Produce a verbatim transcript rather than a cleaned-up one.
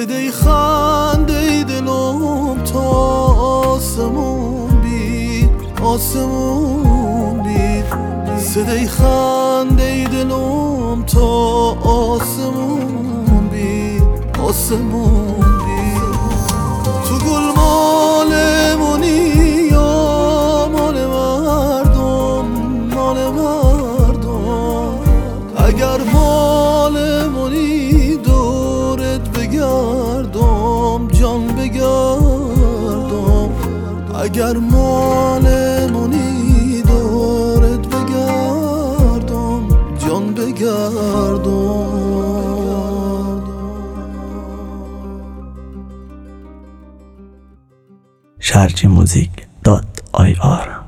صدای خنده دلم تا آسمون بید، آسمون بید. صدای خنده دلم تا آسمون بید، آسمون بید. تو گل مال منی یا مال مردم، مال مردم. اگر مال منی دورت بگردم، جان بگردم. اگر مال منی دورت بگردم، جان بگردم. شرجی موزیک دات آی آر